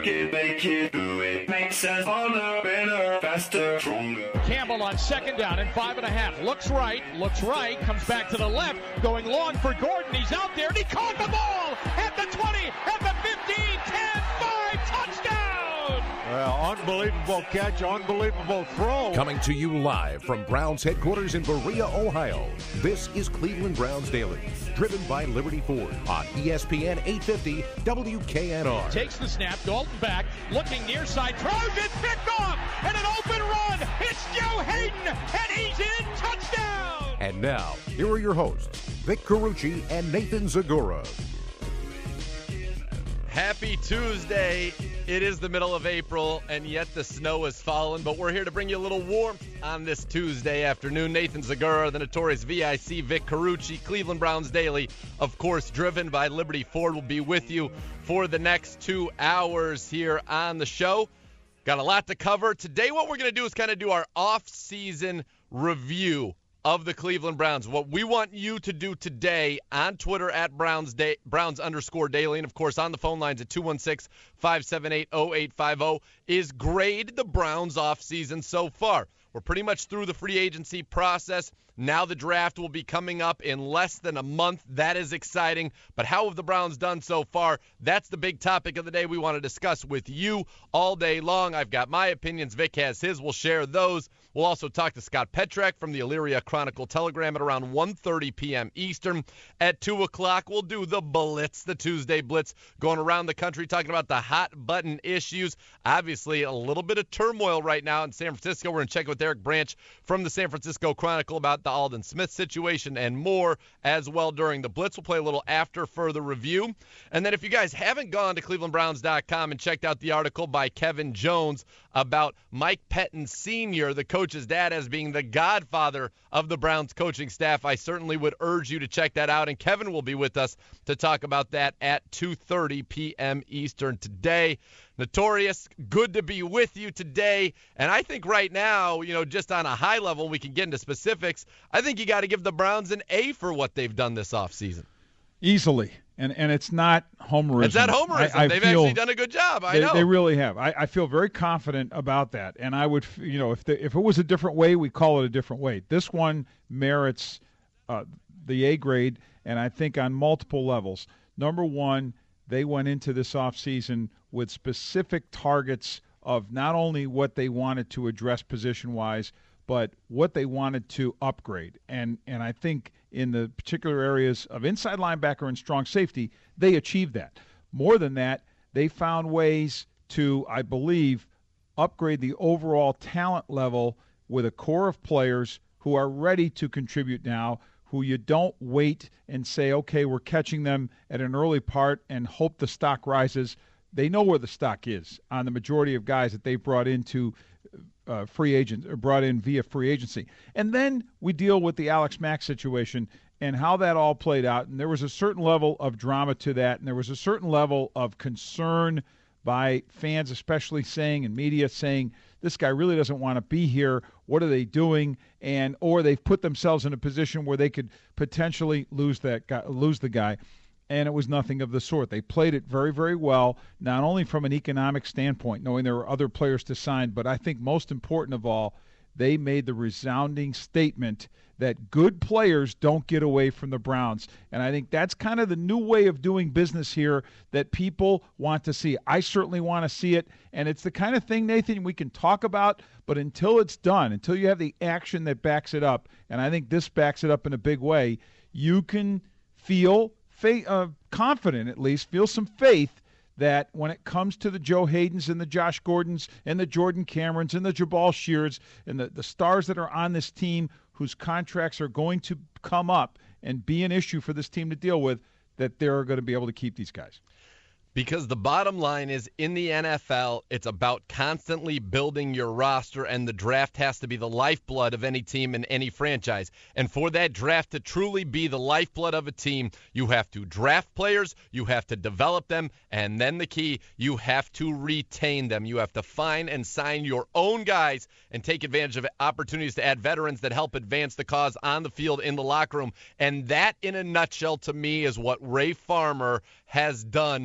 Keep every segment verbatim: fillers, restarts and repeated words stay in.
it, make it, do it. Makes us harder, better, faster, stronger. Campbell on second down and five and a half. Looks right, looks right, comes back to the left, going long for Gordon. He's out there, and he caught the ball at the twenty, at the fifteen, ten, five, touchdown! Well, unbelievable catch, unbelievable throw. Coming to you live from Browns headquarters in Berea, Ohio. This is Cleveland Browns Daily, driven by Liberty Ford on E S P N eight fifty W K N R. Takes the snap, Dalton back, looking near side, throws it, picked off, and an open run. It's Joe Hayden, and he's in, touchdown! And now, here are your hosts, Vic Carucci and Nathan Zagura. Happy Tuesday. It is the middle of April, and yet the snow has fallen, but we're here to bring you a little warmth on this Tuesday afternoon. Nathan Zagura, the notorious V I C, Vic Carucci, Cleveland Browns Daily, of course, driven by Liberty Ford, will be with you for the next two hours here on the show. Got a lot to cover. Today, what we're going to do is kind of do our off-season review of the Cleveland Browns. What we want you to do today on Twitter at Browns Day, Browns underscore daily, and of course on the phone lines at two one six, five seven eight, zero eight five zero, is grade the Browns offseason so far. We're pretty much through the free agency process. Now the draft will be coming up in less than a month. That is exciting. But how have the Browns done so far? That's the big topic of the day we want to discuss with you all day long. I've got my opinions. Vic has his. We'll share those. We'll also talk to Scott Petrak from the Elyria Chronicle-Telegram at around one thirty p.m. Eastern. At two o'clock, we'll do the Blitz, the Tuesday Blitz, going around the country talking about the hot-button issues. Obviously, a little bit of turmoil right now in San Francisco. We're going to check with Eric Branch from the San Francisco Chronicle about the Aldon Smith situation and more as well during the Blitz. We'll play a little after further review. And then if you guys haven't gone to cleveland browns dot com and checked out the article by Kevin Jones about Mike Pettine Senior, the coach's dad, as being the godfather of the Browns coaching staff, I certainly would urge you to check that out. And Kevin will be with us to talk about that at two thirty p.m. Eastern today. Notorious, good to be with you today. And I think right now, you know, just on a high level, we can get into specifics. I think you got to give the Browns an A for what they've done this offseason. Easily. And and it's not homerism. It's not homerism. I, I They've feel actually done a good job. I they, know. They really have. I, I feel very confident about that. And I would, you know, if the, if it was a different way, we call it a different way. This one merits uh, the A grade, and I think on multiple levels. Number one, they went into this offseason with specific targets of not only what they wanted to address position-wise, but what they wanted to upgrade. And and I think in the particular areas of inside linebacker and strong safety, they achieved that. More than that, they found ways to, I believe, upgrade the overall talent level with a core of players who are ready to contribute now, who you don't wait and say, okay, we're catching them at an early part and hope the stock rises. They know where the stock is on the majority of guys that they've brought into uh, free agent or brought in via free agency. And then we deal with the Alex Mack situation and how that all played out. And there was a certain level of drama to that, and there was a certain level of concern by fans, especially saying, and media saying, this guy really doesn't want to be here. What are they doing? And or they've put themselves in a position where they could potentially lose that guy, lose the guy. And it was nothing of the sort. They played it very, very well, not only from an economic standpoint, knowing there were other players to sign, but I think most important of all, they made the resounding statement that good players don't get away from the Browns. And I think that's kind of the new way of doing business here that people want to see. I certainly want to see it. And it's the kind of thing, Nathan, we can talk about, but until it's done, until you have the action that backs it up, and I think this backs it up in a big way, you can feel Faith, uh, confident, at least, feel some faith that when it comes to the Joe Haydens and the Josh Gordons and the Jordan Camerons and the Jabal Sheards and the, the stars that are on this team whose contracts are going to come up and be an issue for this team to deal with, that they're going to be able to keep these guys. Because the bottom line is, in the N F L, it's about constantly building your roster, and the draft has to be the lifeblood of any team in any franchise. And for that draft to truly be the lifeblood of a team, you have to draft players, you have to develop them, and then the key, you have to retain them. You have to find and sign your own guys and take advantage of opportunities to add veterans that help advance the cause on the field, in the locker room. And that, in a nutshell, to me, is what Ray Farmer has done this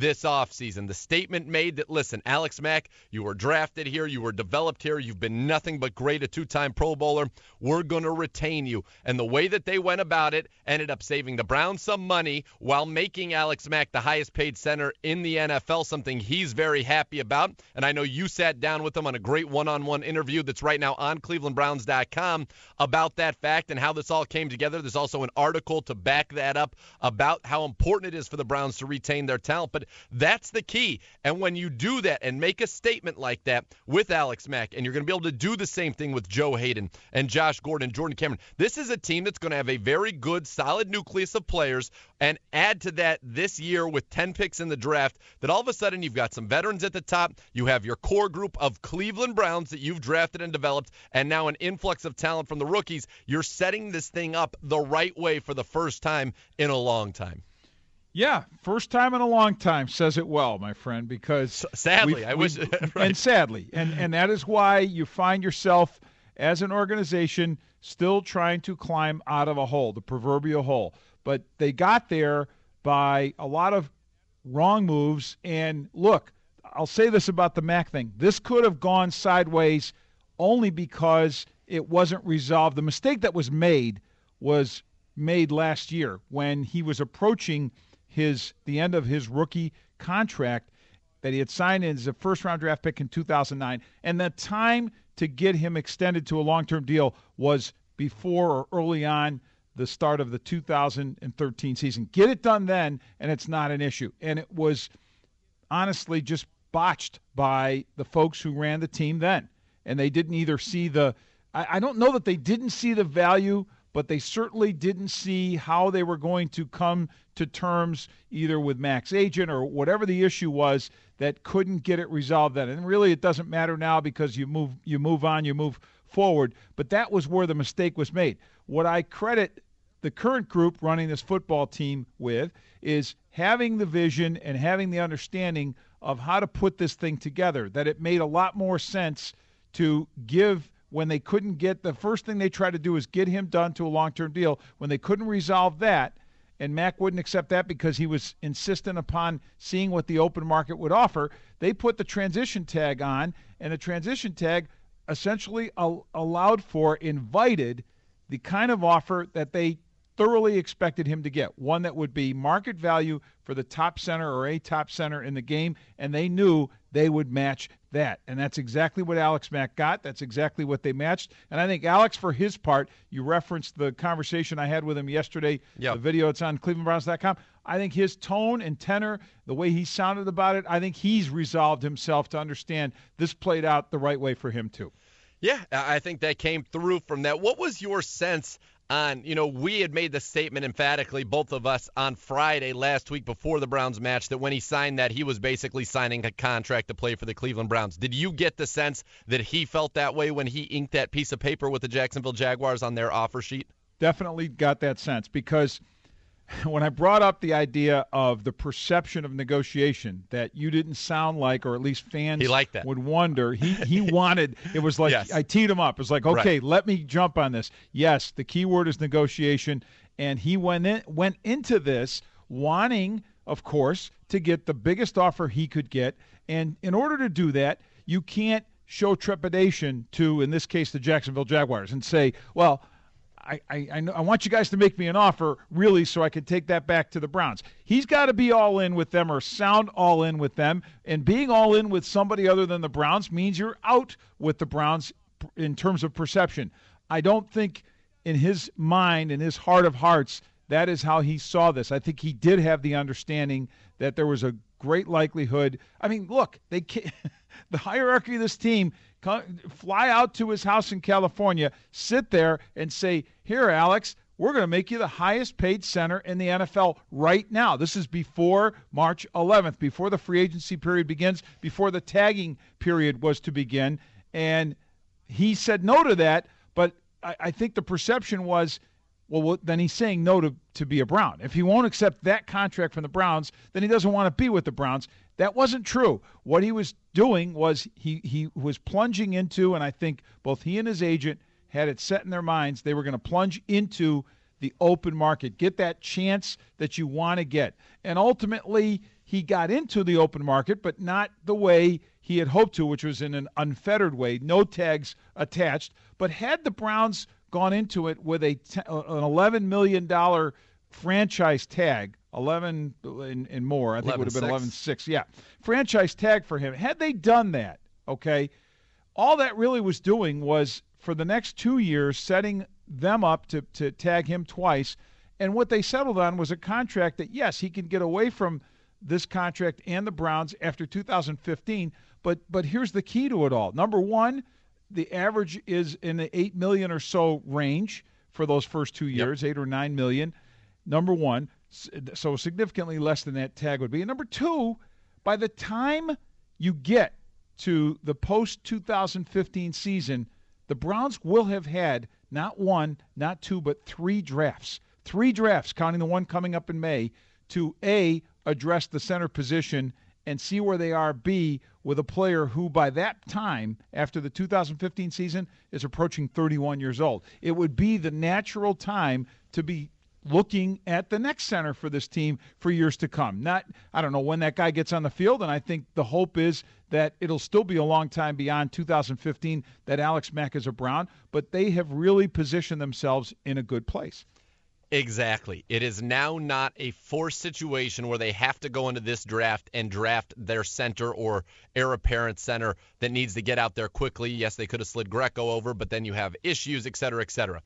this offseason. The statement made that, listen, Alex Mack, you were drafted here, you were developed here, you've been nothing but great, a two-time Pro Bowler. We're going to retain you. And the way that they went about it ended up saving the Browns some money while making Alex Mack the highest paid center in the N F L, something he's very happy about. And I know you sat down with him on a great one-on-one interview that's right now on cleveland browns dot com about that fact and how this all came together. There's also an article to back that up about how important it is for the Browns to retain their talent. But that's the key. And when you do that and make a statement like that with Alex Mack, and you're going to be able to do the same thing with Joe Hayden and Josh Gordon, Jordan Cameron, this is a team that's going to have a very good, solid nucleus of players, and add to that this year with ten picks in the draft that all of a sudden you've got some veterans at the top, you have your core group of Cleveland Browns that you've drafted and developed, and now an influx of talent from the rookies. You're setting this thing up the right way for the first time in a long time. Yeah, first time in a long time says it well, my friend, because sadly, I wish right. and sadly, and and that is why you find yourself as an organization still trying to climb out of a hole, the proverbial hole. But they got there by a lot of wrong moves. And look, I'll say this about the Mack thing. This could have gone sideways only because it wasn't resolved. The mistake that was made was made last year when he was approaching his the end of his rookie contract that he had signed as a first-round draft pick in two thousand nine. And the time to get him extended to a long-term deal was before or early on the start of the two thousand thirteen season. Get it done then, and it's not an issue. And it was honestly just botched by the folks who ran the team then. And they didn't either see the I, I don't know that they didn't see the value, but they certainly didn't see how they were going to come to terms either with Mack's agent or whatever the issue was that couldn't get it resolved then. And really it doesn't matter now because you move you move on, you move forward. But that was where the mistake was made. What I credit the current group running this football team with is having the vision and having the understanding of how to put this thing together, that it made a lot more sense to give when they couldn't get the first thing they tried to do is get him done to a long-term deal. When they couldn't resolve that, and Mack wouldn't accept that because he was insistent upon seeing what the open market would offer, they put the transition tag on, and the transition tag essentially al- allowed for, invited the kind of offer that they thoroughly expected him to get, one that would be market value for the top center or a top center in the game, and they knew they would match that. And that's exactly what Alex Mack got. That's exactly what they matched. And I think Alex, for his part, you referenced the conversation I had with him yesterday, yep. The video, it's on cleveland browns dot com. I think his tone and tenor, the way he sounded about it, I think he's resolved himself to understand this played out the right way for him too. Yeah, I think that came through from that. What was your sense on, you know, we had made the statement emphatically, both of us, on Friday last week before the Browns match, that when he signed that, he was basically signing a contract to play for the Cleveland Browns. Did you get the sense that he felt that way when he inked that piece of paper with the Jacksonville Jaguars on their offer sheet? Definitely got that sense, because when I brought up the idea of the perception of negotiation, that you didn't sound like, or at least fans he liked that. would wonder, he he wanted, it was like, yes. I teed him up. It was like, okay, right. Let me jump on this. Yes, the key word is negotiation, and he went in, went into this wanting, of course, to get the biggest offer he could get, and in order to do that, you can't show trepidation to, in this case, the Jacksonville Jaguars and say, well, I, I, I, know, I want you guys to make me an offer, really, so I can take that back to the Browns. He's got to be all in with them or sound all in with them, and being all in with somebody other than the Browns means you're out with the Browns in terms of perception. I don't think in his mind, in his heart of hearts, that is how he saw this. I think he did have the understanding that there was a great likelihood. I mean, look, they can't, the hierarchy of this team, fly out to his house in California, sit there and say, here, Alex, we're going to make you the highest paid center in the N F L right now. This is before March eleventh, before the free agency period begins, before the tagging period was to begin. And he said no to that, but I, I think the perception was, well, then he's saying no to, to be a Brown. If he won't accept that contract from the Browns, then he doesn't want to be with the Browns. That wasn't true. What he was doing was he, he was plunging into, and I think both he and his agent had it set in their minds, they were going to plunge into the open market, get that chance that you want to get. And ultimately, he got into the open market, but not the way he had hoped to, which was in an unfettered way, no tags attached. But had the Browns gone into it with a an eleven million dollars franchise tag, eleven and, and more, I think it would have been eleven six, yeah, franchise tag for him. Had they done that, okay, all that really was doing was for the next two years setting them up to, to tag him twice. And what they settled on was a contract that, yes, he can get away from this contract and the Browns after two thousand fifteen. But but here's the key to it all. Number one, the average is in the eight million dollars or so range for those first two years, yep. eight or nine million. Number one, so significantly less than that tag would be. And number two, by the time you get to the post two thousand fifteen season, the Browns will have had not one, not two, but three drafts. Three drafts, counting the one coming up in May, to A, address the center position and see where they are, B, with a player who by that time, after the two thousand fifteen season, is approaching thirty-one years old. It would be the natural time to be looking at the next center for this team for years to come. Not, I don't know when that guy gets on the field, and I think the hope is that it'll still be a long time beyond two thousand fifteen that Alex Mack is a Brown, but they have really positioned themselves in a good place. Exactly. It is now not a forced situation where they have to go into this draft and draft their center or heir apparent center that needs to get out there quickly. Yes, they could have slid Greco over, but then you have issues, et cetera, et cetera.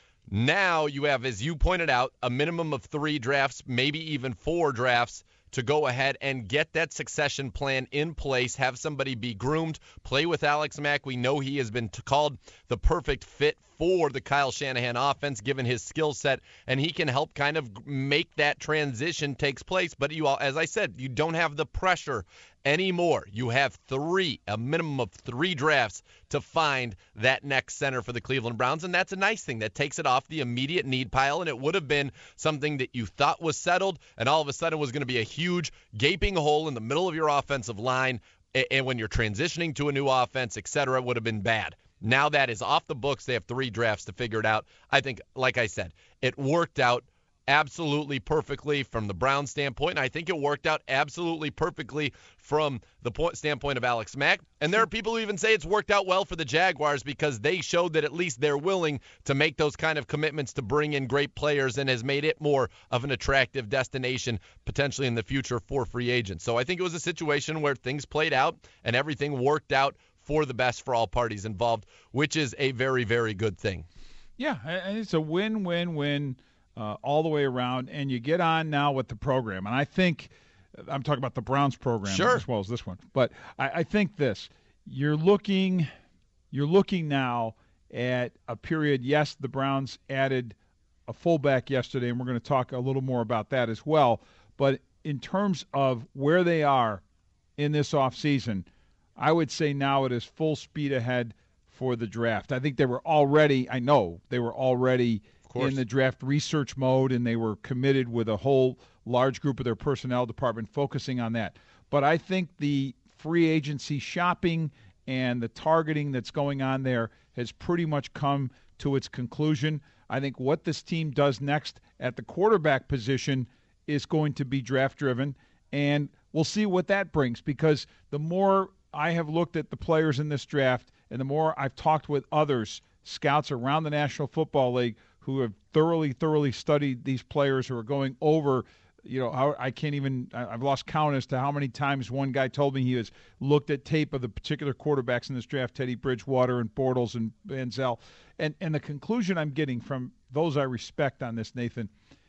Now you have, as you pointed out, a minimum of three drafts, maybe even four drafts, to go ahead and get that succession plan in place, have somebody be groomed, play with Alex Mack. We know he has been t- called the perfect fit for the Kyle Shanahan offense, given his skill set, and he can help kind of make that transition takes place. But you all, as I said, you don't have the pressure anymore. You have three, a minimum of three drafts to find that next center for the Cleveland Browns, and that's a nice thing. That takes it off the immediate need pile, and it would have been something that you thought was settled, and all of a sudden was going to be a huge gaping hole in the middle of your offensive line, and when you're transitioning to a new offense, et cetera, it would have been bad. Now that is off the books. They have three drafts to figure it out. I think, like I said, it worked out absolutely perfectly from the Browns standpoint, and I think it worked out absolutely perfectly from the point, standpoint of Alex Mack. And there are people who even say it's worked out well for the Jaguars because they showed that at least they're willing to make those kind of commitments to bring in great players and has made it more of an attractive destination potentially in the future for free agents. So I think it was a situation where things played out and everything worked out for the best for all parties involved, which is a very, very good thing. Yeah, and it's a win-win-win uh, all the way around, and you get on now with the program. And I think I'm talking about the Browns program sure. as well as this one. But I, I think this, you're looking, you're looking now at a period. Yes, the Browns added a fullback yesterday, and we're going to talk a little more about that as well. But in terms of where they are in this offseason, I would say now it is full speed ahead for the draft. I think they were already, I know, they were already in the draft research mode, and they were committed with a whole large group of their personnel department focusing on that. But I think the free agency shopping and the targeting that's going on there has pretty much come to its conclusion. I think what this team does next at the quarterback position is going to be draft-driven, and we'll see what that brings, because the more I have looked at the players in this draft and the more I've talked with others, scouts around the National Football League, who have thoroughly, thoroughly studied these players, who are going over, you know, how I can't even, I've lost count as to how many times one guy told me he has looked at tape of the particular quarterbacks in this draft, Teddy Bridgewater and Bortles and Manziel. And, and the conclusion I'm getting from those I respect on this, Nathan,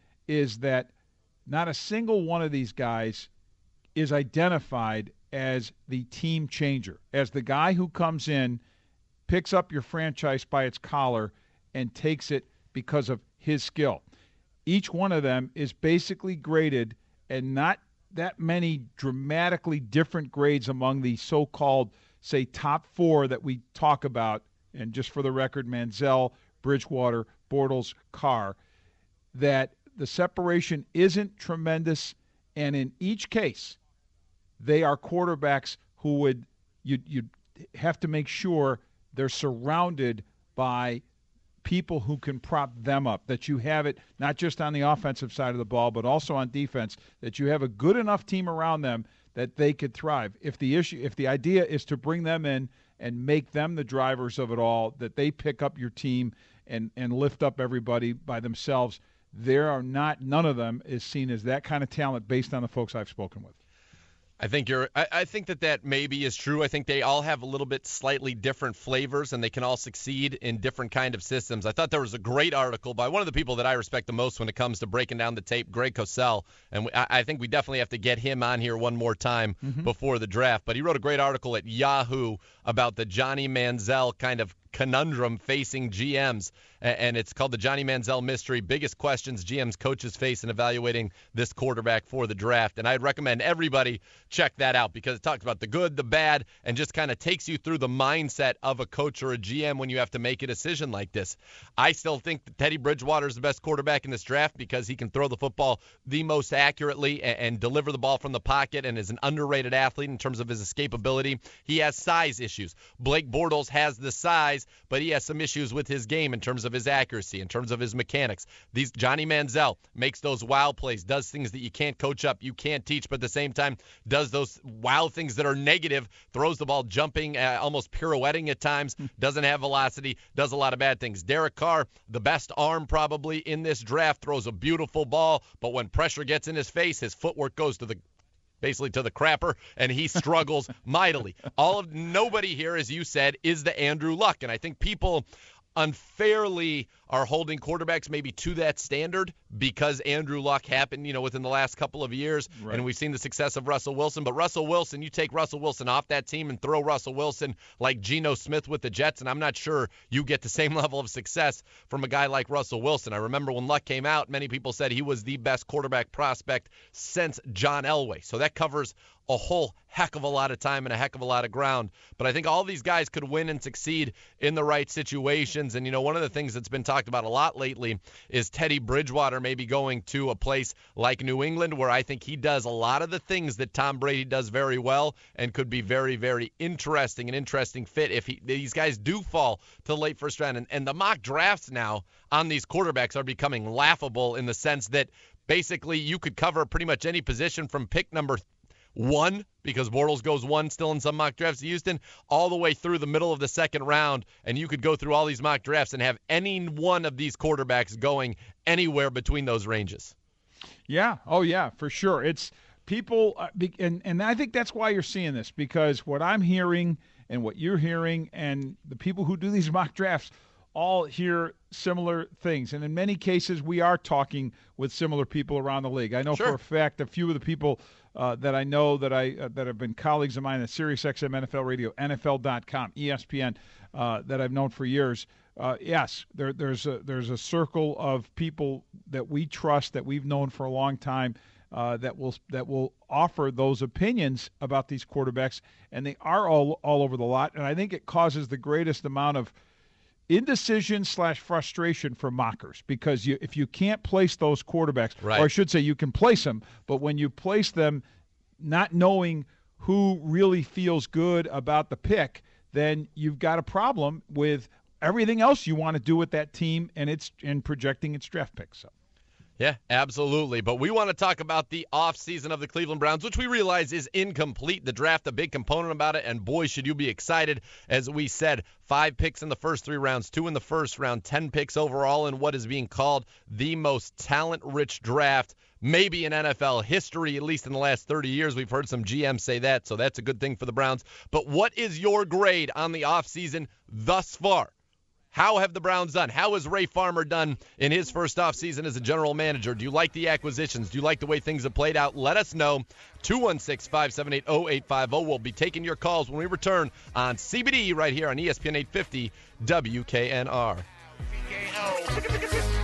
is that not a single one of these guys is identified as the team changer, as the guy who comes in, picks up your franchise by its collar, and takes it because of his skill. Each one of them is basically graded, and not that many dramatically different grades among the so-called, say, top four that we talk about. And just for the record, Manziel, Bridgewater, Bortles, Carr, that the separation isn't tremendous, and in each case, they are quarterbacks who would you'd, you'd have to make sure they're surrounded by people who can prop them up, that you have it not just on the offensive side of the ball but also on defense, that you have a good enough team around them that they could thrive. If the issue, if the idea is to bring them in and make them the drivers of it all, that they pick up your team and, and lift up everybody by themselves, there are not, none of them is seen as that kind of talent based on the folks I've spoken with. I think you're. I, I think that that maybe is true. I think they all have a little bit slightly different flavors, and they can all succeed in different kind of systems. I thought there was a great article by one of the people that I respect the most when it comes to breaking down the tape, Greg Cosell, and we, I, I think we definitely have to get him on here one more time mm-hmm. before the draft. But he wrote a great article at Yahoo about the Johnny Manziel kind of conundrum facing G Ms, and it's called the Johnny Manziel Mystery, Biggest Questions G Ms Coaches Face in Evaluating This Quarterback for the Draft. And I'd recommend everybody check that out because it talks about the good, the bad, and just kind of takes you through the mindset of a coach or a G M when you have to make a decision like this. I still think that Teddy Bridgewater is the best quarterback in this draft because he can throw the football the most accurately and, and deliver the ball from the pocket and is an underrated athlete in terms of his escapability. He has size issues. Blake Bortles has the size, but he has some issues with his game in terms of his accuracy, in terms of his mechanics. These Johnny Manziel makes those wow plays, does things that you can't coach up, you can't teach, but at the same time does those wow things that are negative, throws the ball jumping, uh, almost pirouetting at times, doesn't have velocity, does a lot of bad things. Derek Carr, the best arm probably in this draft, throws a beautiful ball, but when pressure gets in his face, his footwork goes to the basically to the crapper, and he struggles mightily. All of nobody here, as you said, is the Andrew Luck, and I think people unfairly are holding quarterbacks maybe to that standard because Andrew Luck happened, you know, within the last couple of years, right. And we've seen the success of Russell Wilson. But Russell Wilson, you take Russell Wilson off that team and throw Russell Wilson like Geno Smith with the Jets, and I'm not sure you get the same level of success from a guy like Russell Wilson. I remember when Luck came out, many people said he was the best quarterback prospect since John Elway. So that covers a whole heck of a lot of time and a heck of a lot of ground. But I think all these guys could win and succeed in the right situations. And, you know, one of the things that's been talked about a lot lately is Teddy Bridgewater maybe going to a place like New England, where I think he does a lot of the things that Tom Brady does very well and could be very, very interesting, an interesting fit if he, these guys do fall to the late first round. And, and the mock drafts now on these quarterbacks are becoming laughable in the sense that basically you could cover pretty much any position from pick number one, because Bortles goes one still in some mock drafts to Houston, all the way through the middle of the second round, and you could go through all these mock drafts and have any one of these quarterbacks going anywhere between those ranges. Yeah, oh yeah, for sure. It's people, uh, be, and, and I think that's why you're seeing this, because what I'm hearing and what you're hearing and the people who do these mock drafts all hear similar things. And in many cases, we are talking with similar people around the league. I know sure. for a fact a few of the people uh, that I know that I uh, that have been colleagues of mine at SiriusXM N F L Radio, N F L dot com, E S P N, uh, that I've known for years. Uh, yes, there, there's a there's a circle of people that we trust, that we've known for a long time, uh, that will that will offer those opinions about these quarterbacks, and they are all all over the lot. And I think it causes the greatest amount of indecision slash frustration for mockers, because you, if you can't place those quarterbacks, right. or I should say you can place them, but when you place them not knowing who really feels good about the pick, then you've got a problem with everything else you want to do with that team and it's in projecting its draft picks. So. Yeah, absolutely. But we want to talk about the offseason of the Cleveland Browns, which we realize is incomplete. The draft, a big component about it, and boy, should you be excited. As we said, five picks in the first three rounds, two in the first round, ten picks overall in what is being called the most talent-rich draft maybe in N F L history, at least in the last thirty years. We've heard some G Ms say that, so that's a good thing for the Browns. But what is your grade on the offseason thus far? How have the Browns done? How has Ray Farmer done in his first offseason as a general manager? Do you like the acquisitions? Do you like the way things have played out? Let us know. two one six, five seven eight, zero eight five zero. We'll be taking your calls when we return on C B D right here on E S P N eight fifty W K N R.